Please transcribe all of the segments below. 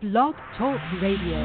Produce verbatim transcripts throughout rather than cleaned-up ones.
Blog Talk Radio.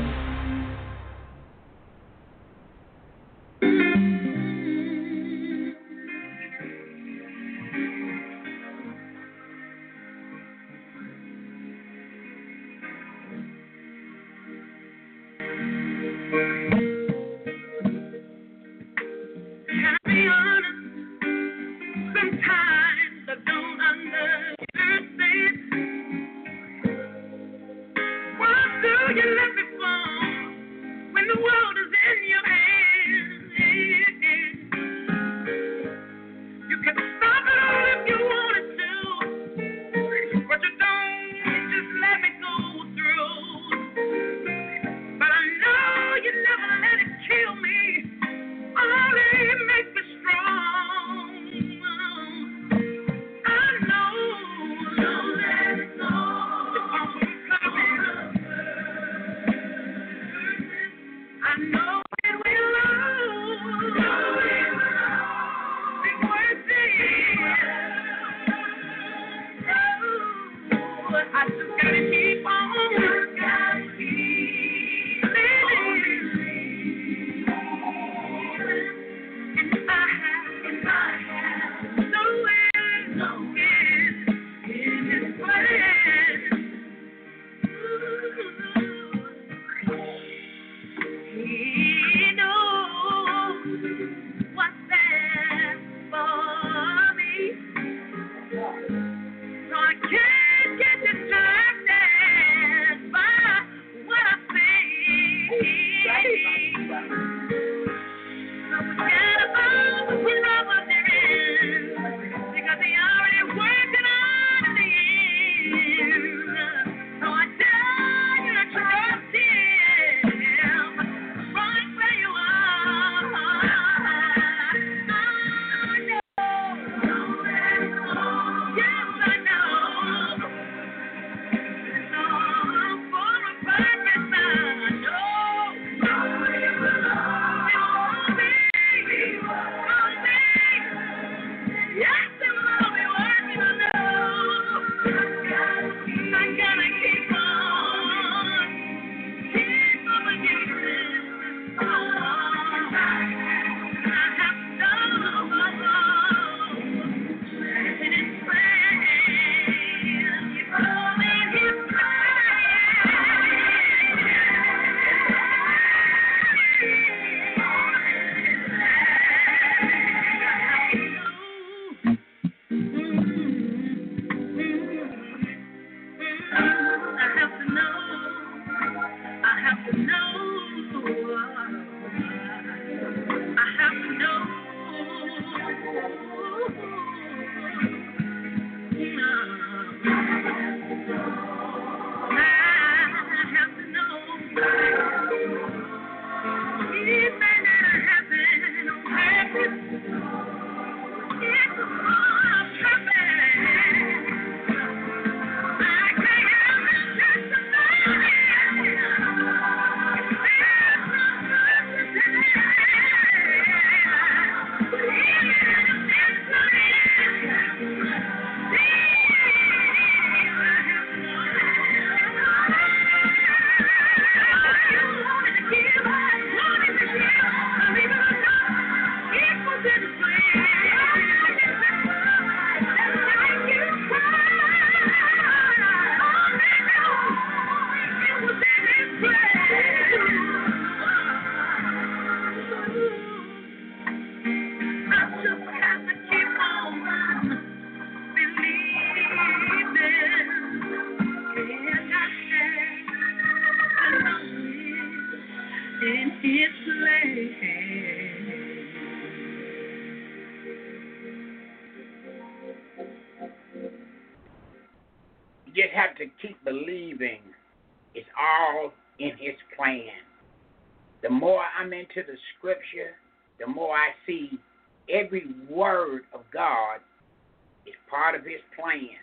To the scripture, the more I see every word of God is part of his plan.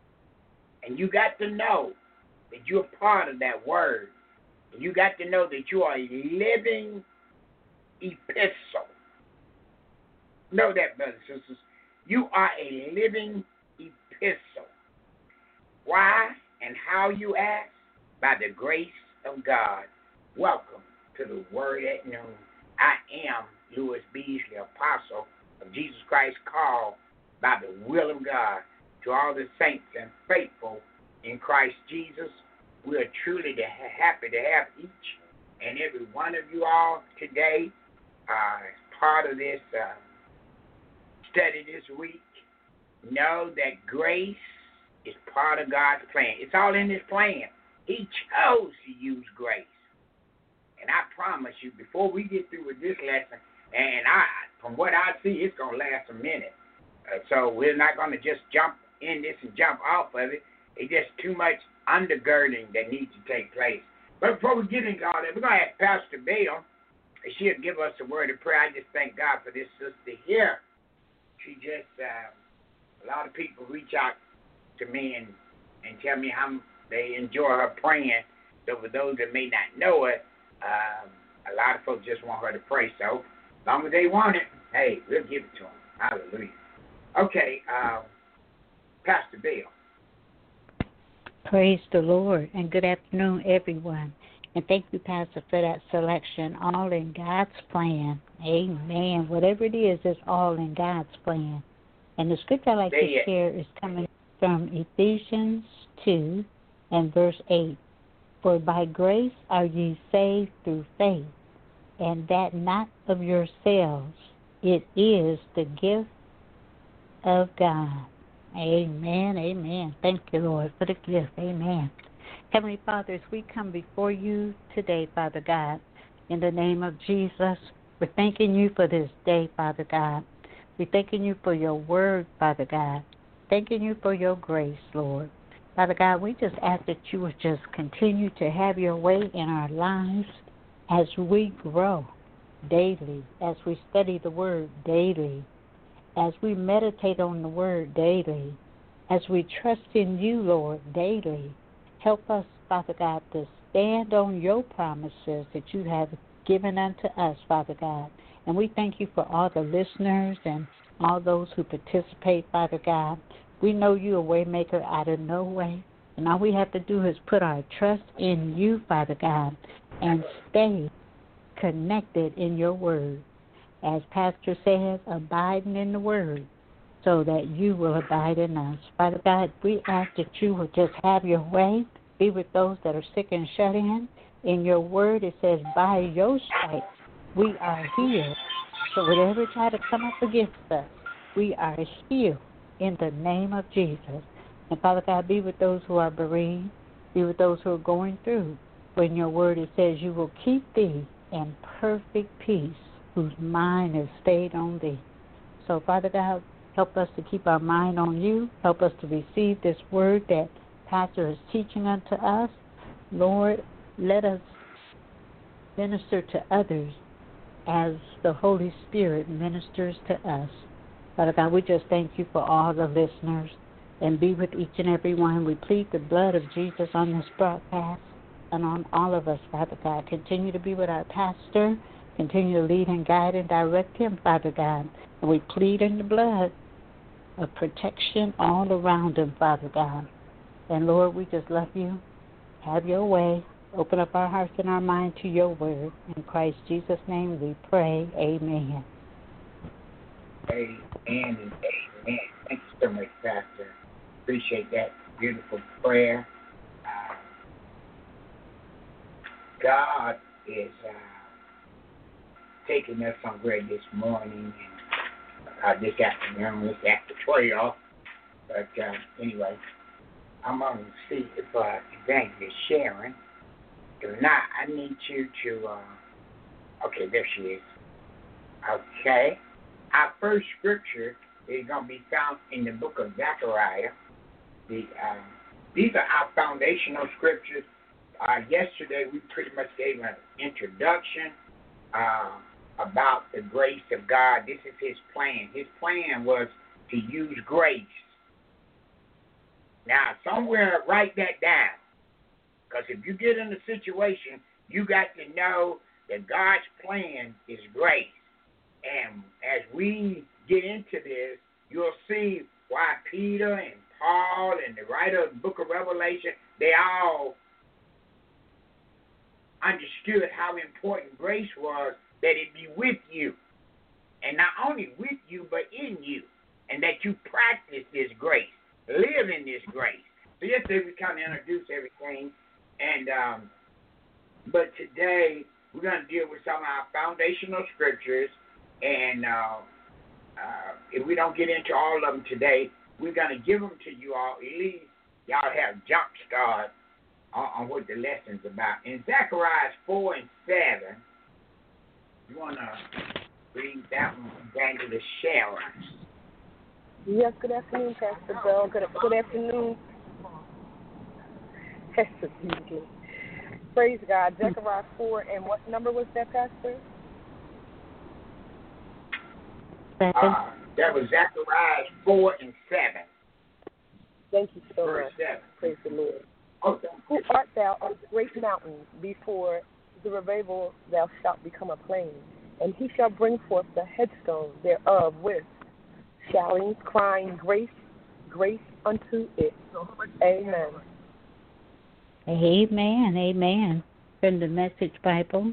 And you got to know that you're part of that word. And you got to know that you are a living epistle. Know that, brothers and sisters. You are a living epistle. Why and how, you ask? by the grace of God. Welcome to the Word at Noon. I am Louis Beasley, apostle of Jesus Christ, called by the will of God. To all the saints and faithful in Christ Jesus, we are truly happy to have each and every one of you all today uh, as part of this uh, study this week. Know that grace is part of God's plan. It's all in His plan. He chose to use grace. And I promise you, before we get through with this lesson, and I, from what I see, it's going to last a minute. Uh, so we're not going to just jump in this and jump off of it. It's just too much undergirding that needs to take place. But before we get into all that, we're going to ask Pastor Bell, and she'll give us a word of prayer. I just thank God for this sister here. She just, uh, a lot of people reach out to me and, and tell me how they enjoy her praying. So for those that may not know it, um, a lot of folks just want her to pray. So as long as they want it, hey, we'll give it to them. Hallelujah. Okay, um, Pastor Bill. Praise the Lord, and good afternoon, everyone. And thank you, Pastor, for that selection. All in God's plan. Amen. Whatever it is, it's all in God's plan. And the scripture I'd like Say to it. share is coming from Ephesians two and verse eight. For by grace are ye saved through faith, and that not of yourselves. It is the gift of God. Amen, amen. Thank you, Lord, for the gift. Amen. Heavenly Father, as we come before you today, Father God, in the name of Jesus, we're thanking you for this day, Father God. We're thanking you for your word, Father God. Thanking you for your grace, Lord. Father God, we just ask that you would just continue to have your way in our lives as we grow daily, as we study the word daily, as we meditate on the word daily, as we trust in you, Lord, daily. Help us, Father God, to stand on your promises that you have given unto us, Father God. And we thank you for all the listeners and all those who participate, Father God. We know you're a way maker out of no way. And all we have to do is put our trust in you, Father God, and stay connected in your word. As Pastor says, abiding in the word so that you will abide in us. Father God, we ask that you will just have your way, be with those that are sick and shut in. In your word it says, by your stripes we are healed. So whatever try to come up against us, we are healed in the name of Jesus. And Father God, be with those who are bereaved, be with those who are going through. For in your word it says, you will keep thee in perfect peace, whose mind is stayed on thee. So, Father God, help us to keep our mind on you. Help us to receive this word that Pastor is teaching unto us. Lord, let us minister to others as the Holy Spirit ministers to us. Father God, we just thank you for all the listeners and be with each and every one. We plead the blood of Jesus on this broadcast and on all of us, Father God. Continue to be with our pastor. Continue to lead and guide and direct him, Father God. And we plead in the blood of protection all around him, Father God. And Lord, we just love you. Have your way. Open up our hearts and our mind to your word. In Christ Jesus' name we pray. Amen. Amen and amen. Thank you so much, Pastor. Appreciate that beautiful prayer. Uh, God is uh, taking us somewhere this morning and uh, this afternoon. It's after twelve. But uh, anyway, I'm going to see if uh, Evangelist Sharon. If not, I need you to. Uh, okay, there she is. Okay. Our first scripture is going to be found in the book of Zechariah. The, uh, these are our foundational scriptures. Uh, yesterday, we pretty much gave an introduction uh, about the grace of God. This is His plan. His plan was to use grace. Now, somewhere, write that down. Because if you get in a situation, you got to know that God's plan is grace. And as we get into this, you'll see why Peter and Paul and the writer of the book of Revelation, they all understood how important grace was, that it be with you. And not only with you, but in you. And that you practice this grace. Live in this grace. So yesterday we kind of introduced everything. And, um, but today we're going to deal with some of our foundational scriptures. And uh, uh, if we don't get into all of them today, we're going to give them to you all. At least y'all have jump start on, on what the lesson's about. In Zechariah four and seven, you want to read that one, Evangelist Sharon. Yes, good afternoon, Pastor Bill. Good, good afternoon. Pastor Beasley. Praise God. Zechariah four, and what number was that, Pastor? Uh, that was Zechariah four and seven. Thank you so Verse much. seven. Praise the Lord. Okay. Who art thou on the great mountain? Before Zerubbabel thou shalt become a plain, and he shall bring forth the headstone thereof with shoutings, crying, grace, grace unto it. Amen. Amen, amen. From the Message Bible.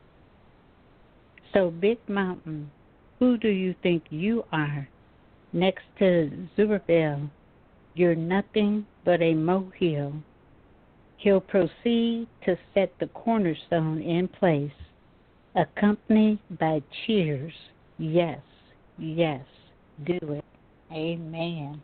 So, Big Mountain, who do you think you are? Next to Zerubbabel, you're nothing but a molehill. He'll proceed to set the cornerstone in place, accompanied by cheers. Yes, yes, do it. Amen.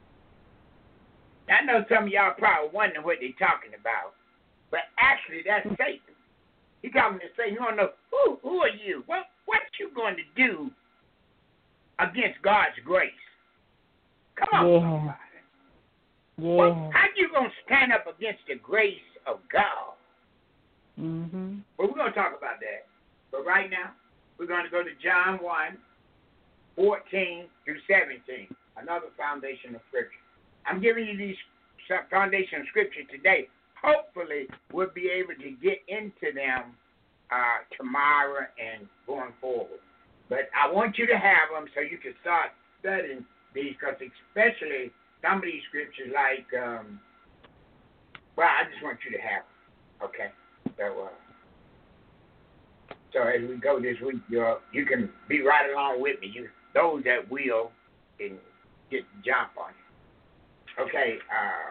I know some of y'all probably wondering what they're talking about, but actually that's Satan. He's talking to Satan. You want to know, who, who are you? What, what you going to do against God's grace? Come on, Yeah. somebody. Yeah. Well, how you going to stand up against the grace of God? Mm-hmm. Well, we're going to talk about that. But right now, we're going to go to John one, fourteen through seventeen, another foundational scripture. I'm giving you these foundational scriptures today. Hopefully, we'll be able to get into them uh, tomorrow and going forward. But I want you to have them so you can start studying these, because especially some of these scriptures like, um, well, I just want you to have them, okay? So, uh, so as we go this week, you're, you can be right along with me. You, those that will can get jump on it. Okay, uh,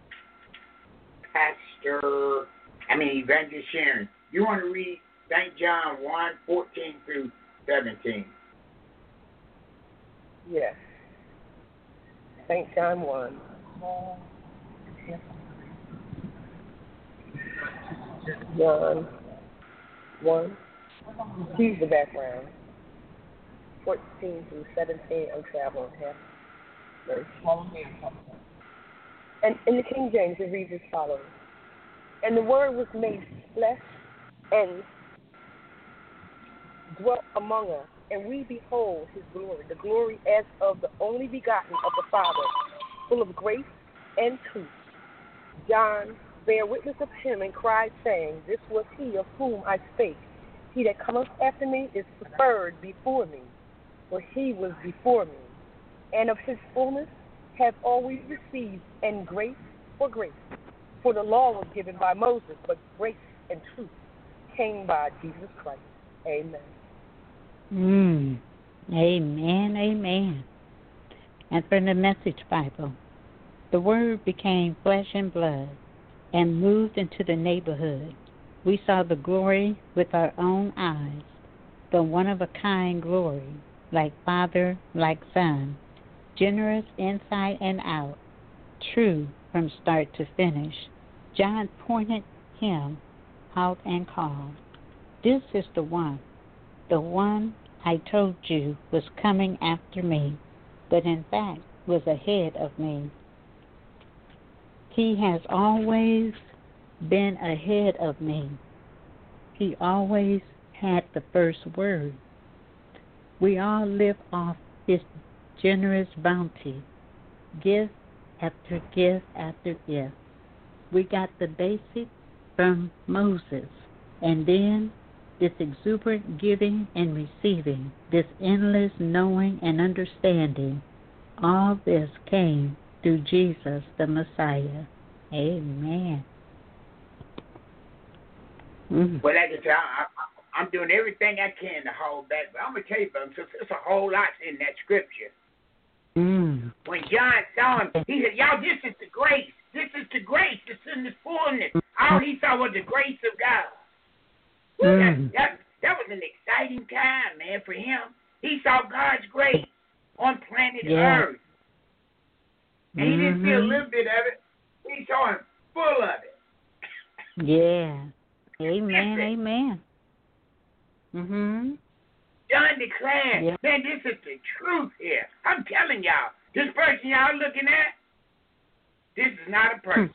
Pastor, I mean, Evangelist Sharon, you want to read Saint John one, fourteen through seventeen? Yes. Saint John one. John one. Here's the background. fourteen through seventeen, I'm traveling half verse. And in the King James, it reads as follows. And the Word was made flesh and dwelt among us, and we behold his glory, the glory as of the only begotten of the Father, full of grace and truth. John bare witness of him and cried, saying, This was he of whom I spake. He that cometh after me is preferred before me, for he was before me. And of his fullness have always received, and grace for grace. For the law was given by Moses, but grace and truth came by Jesus Christ. Amen. Mm. Amen, amen. And from the Message Bible, the Word became flesh and blood and moved into the neighborhood. We saw the glory with our own eyes, the one-of-a-kind glory, like Father, like Son, generous inside and out, true from start to finish. John pointed him out and called, This is the one, the one I told you was coming after me, but in fact was ahead of me. He has always been ahead of me. He always had the first word. We all live off his generous bounty, gift after gift after gift. We got the basic from Moses, and then this exuberant giving and receiving, this endless knowing and understanding. All this came through Jesus the Messiah. Amen. Mm. But like I said, I, I, I'm doing everything I can to hold back. But I'm going to tell you something. There's a whole lot in that scripture. Mm. When John saw him, he said, y'all, this is the grace. This is the grace. It's in the fullness. All he saw was the grace of God. Woo, Mm. that, that, that was an exciting time, man, for him. He saw God's grace on planet Yeah. Earth. And he didn't see a Mhm. little bit of it. He saw him full of it. Yeah. Amen. Listen. Amen. Mhm. John declared, Yeah. man, this is the truth here. I'm telling y'all, this person y'all looking at, this is not a person.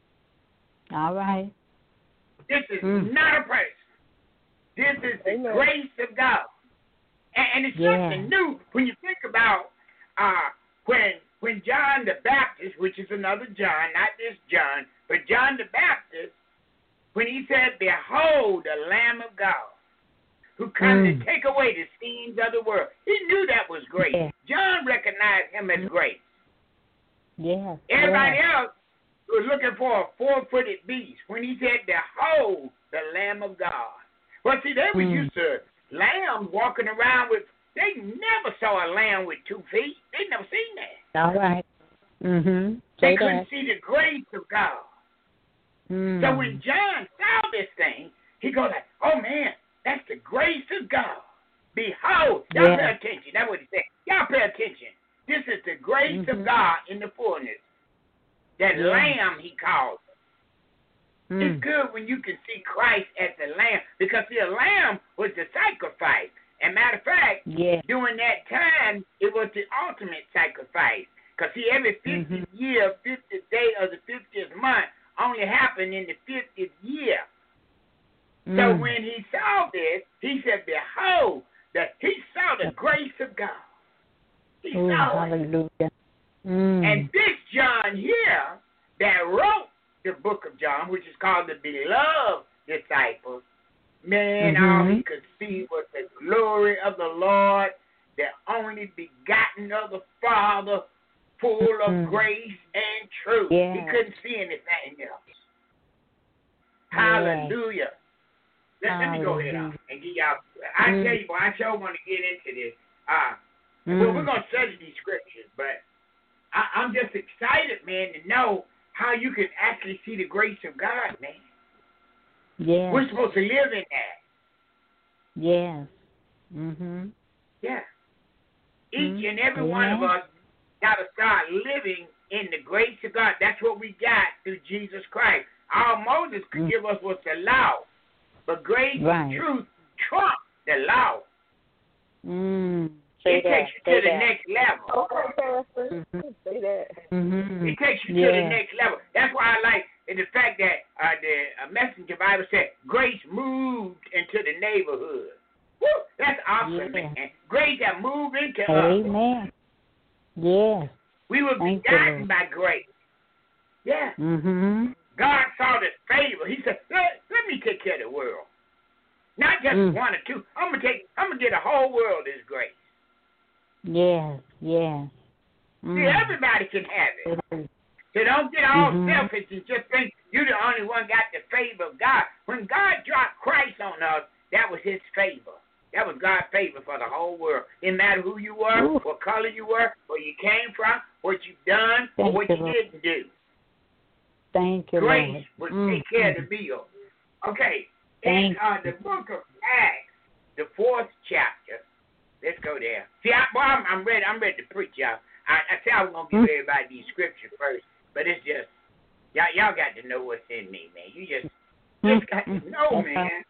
All right. This is Mm. not a person. This is the Amen. grace of God. And, and it's Yeah. something new when you think about uh, when when John the Baptist, which is another John, not this John, but John the Baptist, when he said, behold, the Lamb of God, who comes Mm. to take away the sins of the world. He knew that was great. Yeah. John recognized him as great. Yes. Everybody yes. else was looking for a four-footed beast. When he said, behold, the Lamb of God. Well, see, they were Mm. used to lambs walking around with, they never saw a lamb with two feet. They never seen that. All right. Mhm. They Say couldn't that. see the grace of God. Mm. So when John saw this thing, he goes like, oh, man, that's the grace of God. Behold, y'all Yeah. pay attention. That's what he said. Y'all pay attention. This is the grace Mhm. of God in the fullness. That Yeah. lamb, he called. Mm. It's good when you can see Christ as the lamb, because see, a lamb was the sacrifice. And matter of fact, Yeah. during that time, it was the ultimate sacrifice. Because see, every fiftieth Mhm. year, fiftieth day of the fiftieth month only happened in the fiftieth year. So Mm. when he saw this, he said, behold, that he saw the grace of God. He Oh, saw it. hallelujah. Mm. And this John here that wrote the book of John, which is called the Beloved Disciples, man, all he Mhm. could see was the glory of the Lord, the only begotten of the Father, full of Mhm. grace and truth. Yeah. He couldn't see anything else. Yeah. Hallelujah. Let, let me go ahead Hallelujah. and give y'all. I Mm. tell you, boy, I sure want to get into this. Uh, Mm. Well, we're going to study these scriptures, but I, I'm just excited, man, to know how you can actually see the grace of God, man. Yes. We're supposed to live in that. Yes. Mhm. Yeah. Each Mhm. and every one of Amen. us got to start living in the grace of God. That's what we got through Jesus Christ. All Moses could Mm. give us was the law, but grace Right. and truth trump the law. Mm. Say It that. takes you Say to the that. next level. Okay, Pastor. Mhm. Say that. Mhm. It takes you Yeah. to the next level. That's why I like the fact that uh, the uh, Messenger Bible said grace moved into the neighborhood. Woo, that's awesome, Yeah. man. Grace that moved into us. Amen. Yes. We were Thank you, begotten Lord. by grace. Yeah. Mhm. God saw this favor. He said, let, let me take care of the world. Not just Mm. one or two. I'm gonna take I'm gonna get the whole world this grace. Yes. Yes. See, Mm. everybody can have it. Mhm. So don't get all Mhm. selfish and just think you're the only one got the favor of God. When God dropped Christ on us, that was his favor. That was God's favor for the whole world. Didn't matter who you were, Ooh. what color you were, where you came from, what you've done, or Thank what you, you Lord. didn't do. Thank you, Grace Lord. would Mm. take care of the bill. Okay, in Thank uh, the book of Acts, the fourth chapter, let's go there. See, I, well, I'm, I'm ready. I'm ready to preach, y'all. I, I said I was gonna give Mm. everybody these scriptures first, but it's just y'all. Y'all got to know what's in me, man. You just just got to know, That's man.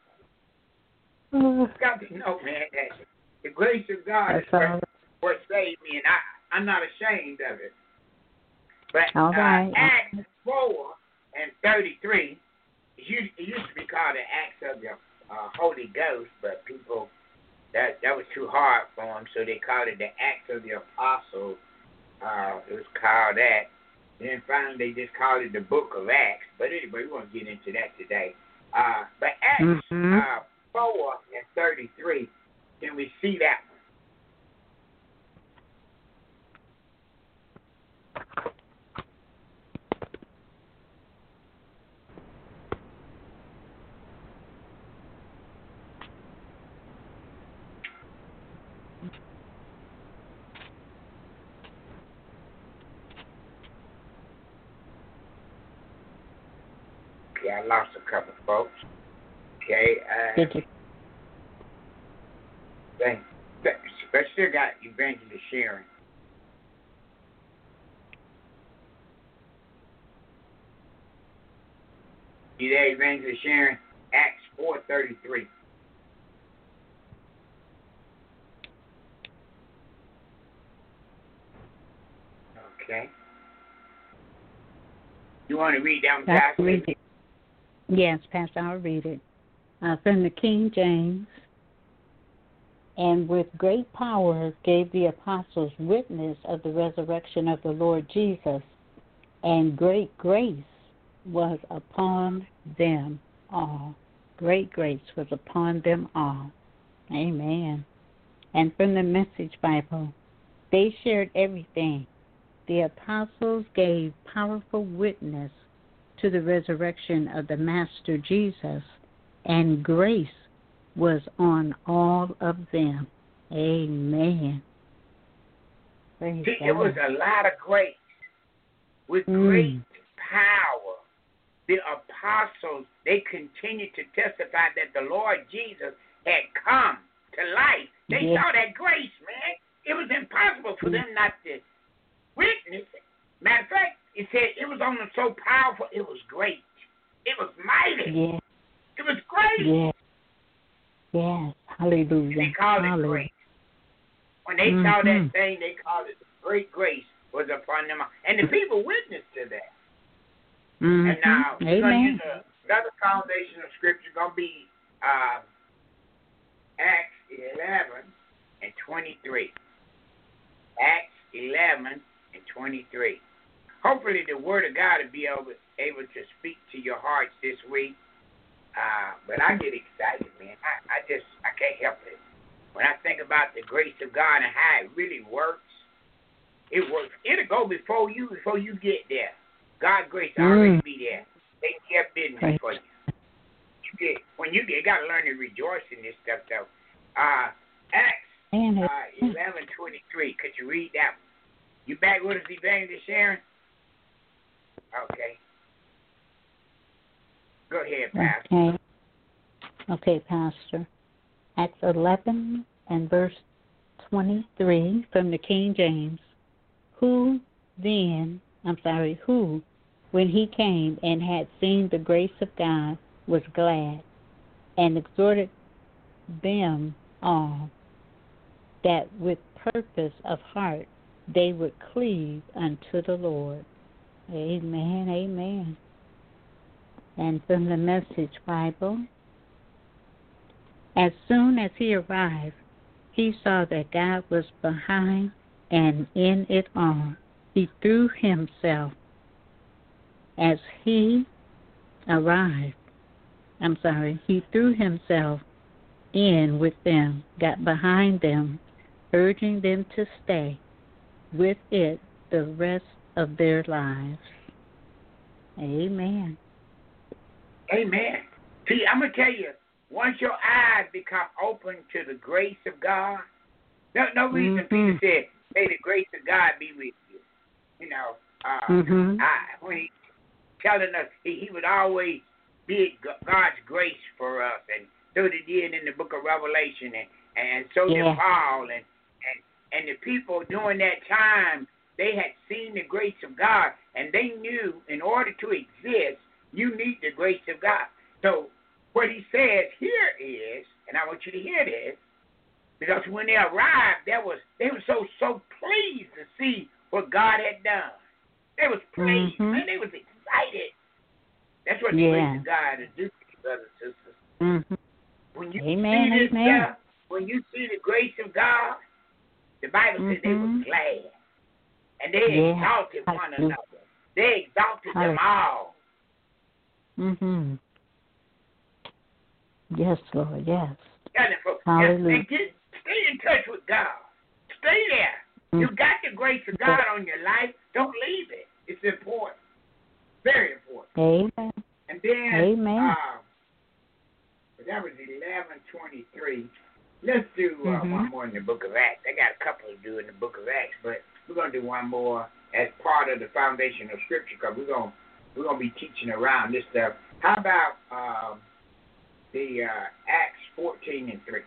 all. Got to know, man, that the grace of God That's is what, all. what saved me, and I I'm not ashamed of it. But All right. uh, Acts four and thirty-three, it used, it used to be called the Acts of the uh, Holy Ghost, but people that that was too hard for them, so they called it the Acts of the Apostles. Uh, it was called that. Then finally they just called it the Book of Acts. But anyway, we won't get into that today. Uh, but Acts Mhm. uh, four and thirty-three, can we see that one? Okay, I lost a couple folks. Okay. Uh, Did you? thank, but still got Evangelist Sharon. You there, Evangelist Sharon? Acts four thirty-three. Okay. You want to read that one, Pastor? Read it. Yes, Pastor, I'll read it. Uh, from the King James. And with great power gave the apostles witness of the resurrection of the Lord Jesus, and great grace was upon them all. Great grace was upon them all. Amen. And from the Message Bible, they shared everything. The apostles gave powerful witness to the resurrection of the Master Jesus, and grace was on all of them. Amen. Praise See, God. it was a lot of grace with Mm. great power. The apostles, they continued to testify that the Lord Jesus had come to life. They Yes. saw that grace, man. It was impossible for them not to witness it. Matter of fact, it said it was on them so powerful, it was great. It was mighty. Yes. It was great. Yes. Yes. Hallelujah. They called it Hallelujah. grace. When they mm-hmm. saw that thing, they called it great grace was upon them. And the people witnessed to that. Mm-hmm. And now, we're going to Amen. use another foundation of Scripture, going to be uh, Acts eleven and twenty-three. Acts eleven and twenty-three. Hopefully the Word of God will be able, able to speak to your hearts this week. Uh, but I get excited, man. I, I just, I can't help it. When I think about the grace of God and how it really works, it works. It'll go before you, before you get there. God's grace will already Mm. be there. Take care of business Right. for you. You get, when you get, you got to learn to rejoice in this stuff, though. Uh, Acts And it- uh, eleven twenty-three. Could you read that one? You back with us, Evangelist Sharon? Okay. Go ahead, Pastor. Okay. Okay, Pastor. Acts eleven and verse twenty-three from the King James. Who then, I'm sorry, who, when he came and had seen the grace of God, was glad, and exhorted them all that with purpose of heart they would cleave unto the Lord. Amen, amen. And from the Message Bible, as soon as he arrived, he saw that God was behind and in it all. He threw himself as he arrived. I'm sorry, he threw himself in with them, got behind them, urging them to stay with it the rest of their lives. Amen. Amen. See, I'm going to tell you, once your eyes become open to the grace of God, no, no reason mm-hmm. Peter said, may the grace of God be with you. You know, uh, mm-hmm. I, when he telling us, he, he would always bid God's grace for us, and so he did in the book of Revelation, and, and so yeah. did Paul, and, and, and the people during that time, they had seen the grace of God, and they knew in order to exist, you need the grace of God. So what he says here is, and I want you to hear this, because when they arrived, that was they were so so pleased to see what God had done. They was pleased, mm-hmm. man. They was excited. That's what the yeah. grace of God is do to you, brothers and sisters. Mm-hmm. When you Amen, see this amen. stuff, when you see the grace of God, the Bible mm-hmm. says they were glad. And they yeah. exalted one Hallelujah. another. They exalted Hallelujah. them all. Mm-hmm. Yes, Lord, yes. Hallelujah. And get, stay in touch with God. Stay there. Mm-hmm. You got the grace of God on your life. Don't leave it. It's important. Very important. Amen. And then, Amen. Uh, that was eleven twenty-three. Let's do uh, mm-hmm. one more in the book of Acts. I got a couple to do in the book of Acts, but we're going to do one more as part of the foundation of Scripture, because we're going we're going to be teaching around this stuff, How about um, the uh, Acts fourteen and three?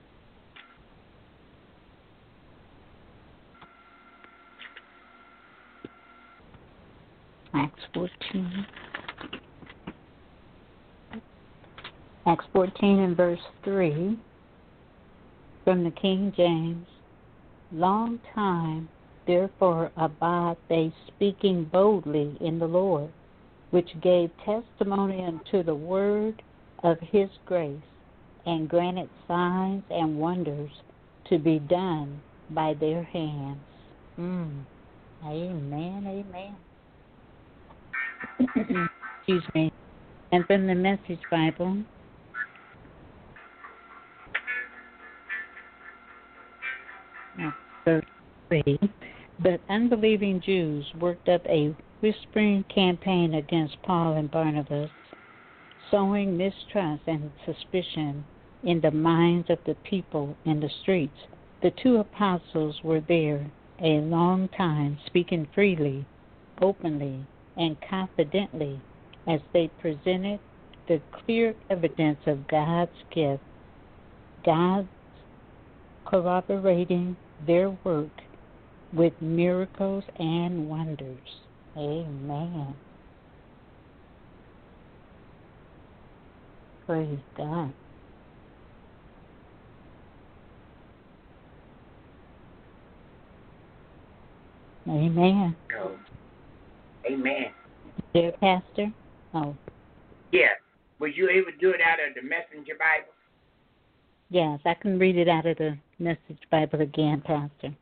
Acts fourteen. Acts fourteen and verse three from the King James. Long time, therefore, abide they speaking boldly in the Lord, which gave testimony unto the word of his grace, and granted signs and wonders to be done by their hands. Mm. Amen, amen. Excuse me. And from the Message Bible, verse three, but unbelieving Jews worked up a whispering campaign against Paul and Barnabas, sowing mistrust and suspicion in the minds of the people in the streets. The two apostles were there a long time, speaking freely, openly, and confidently as they presented the clear evidence of God's gift, God corroborating their work with miracles and wonders. Amen. Praise God. Amen. Oh. Amen. Dear Pastor? Oh. Yeah. Was you able to do it out of the Messenger Bible? Yes, I can read it out of the Message Bible again, Pastor.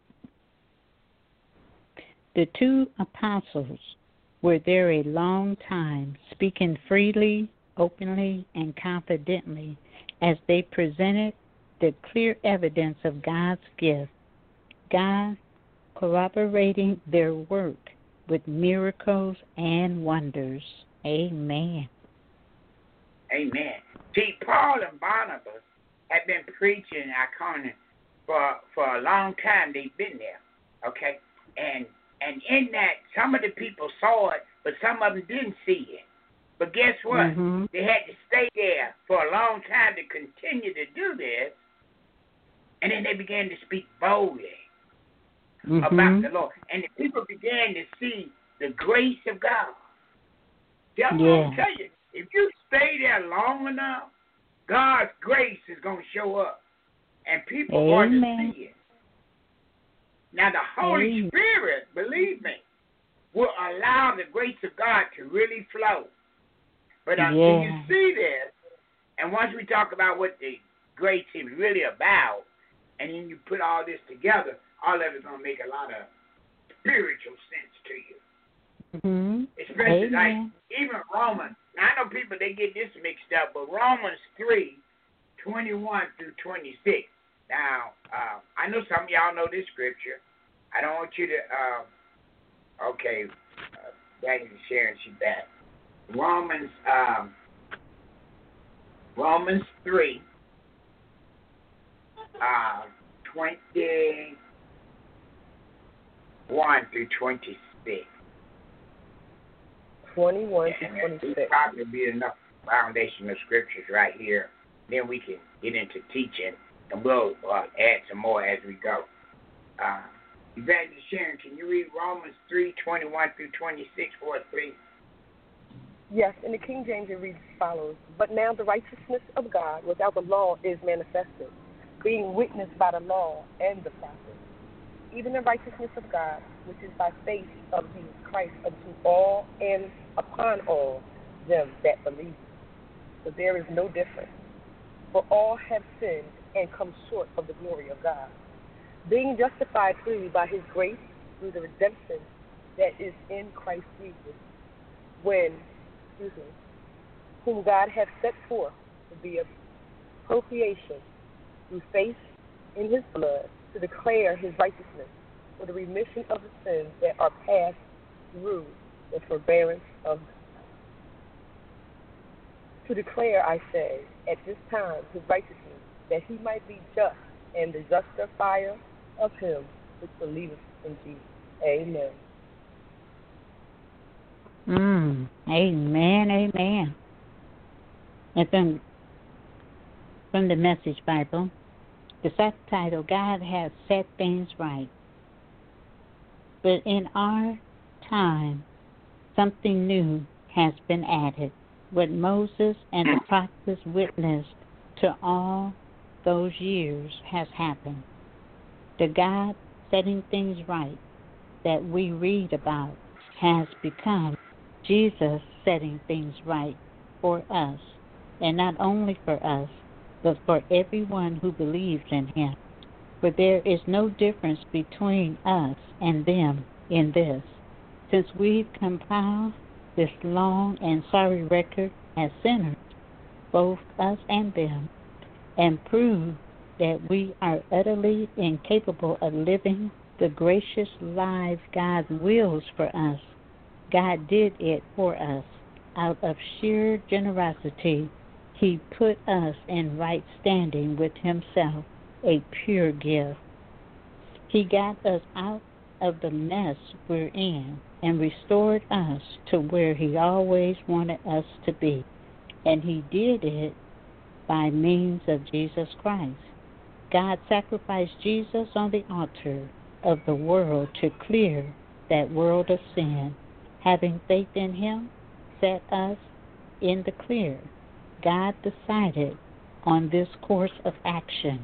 The two apostles were there a long time, speaking freely, openly, and confidently as they presented the clear evidence of God's gift, God corroborating their work with miracles and wonders. Amen. Amen. See, Paul and Barnabas have been preaching Iconium for for a long time. They've been there, okay? And and in that, some of the people saw it, but some of them didn't see it. But guess what? Mm-hmm. They had to stay there for a long time to continue to do this, and then they began to speak boldly mm-hmm. about the Lord. And the people began to see the grace of God. See, I'm yeah. going to tell you, if you stay there long enough, God's grace is going to show up, and people are going to see it. Now, the Holy Amen. Spirit, believe me, will allow the grace of God to really flow. But until yeah. you see this, and once we talk about what the grace is really about, and then you put all this together, all of it's going to make a lot of spiritual sense to you. Mm-hmm. Especially Amen. like even Romans. Now, I know people, they get this mixed up, but Romans three, twenty-one through twenty-six. Now, uh, I know some of y'all know this scripture. I don't want you to, uh, okay, uh, Daniel Sharon, she back. Romans, um, Romans three, uh, twenty-one through twenty-six. twenty-one Yeah, to twenty-six. There'll probably be enough foundational scriptures right here. Then we can get into teaching, and we'll uh, add some more as we go. Uh, Evangelist Sharon, can you read Romans three, twenty-one through twenty-six for us, please? Yes, in the King James it reads as follows. But now the righteousness of God without the law is manifested, being witnessed by the law and the prophets, even the righteousness of God, which is by faith of Jesus Christ unto all and upon all them that believe. For there is no difference. For all have sinned and come short of the glory of God, being justified freely by his grace through the redemption that is in Christ Jesus, when, excuse me, whom God hath set forth to be a propitiation through faith in his blood, to declare his righteousness for the remission of the sins that are passed through the forbearance of God. To declare, I say, at this time his righteousness, that he might be just and the justifier of him which believeth in Jesus. Amen. Mm. Amen, amen. And from, from the Message Bible, the subtitle, God has set things right. But in our time, something new has been added. What Moses and the prophets witnessed to all those years has happened. The God setting things right that we read about has become Jesus setting things right for us, and not only for us, but for everyone who believes in him. For there is no difference between us and them in this, since we've compiled this long and sorry record as sinners, both us and them, and prove that we are utterly incapable of living the gracious lives God wills for us. God did it for us. Out of sheer generosity, he put us in right standing with himself, a pure gift. He got us out of the mess we're in and restored us to where he always wanted us to be. And he did it by means of Jesus Christ. God sacrificed Jesus on the altar of the world to clear that world of sin. Having faith in him set us in the clear. God decided on this course of action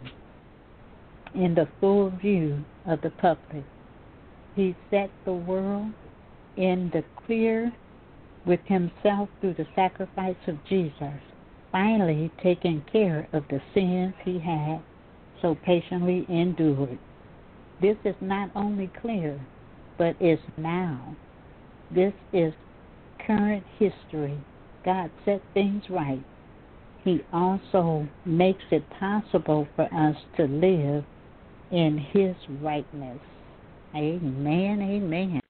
in the full view of the public. He set the world in the clear with himself through the sacrifice of Jesus, finally taking care of the sins he had so patiently endured. This is not only clear, but is now. This is current history. God set things right. He also makes it possible for us to live in his rightness. Amen, amen.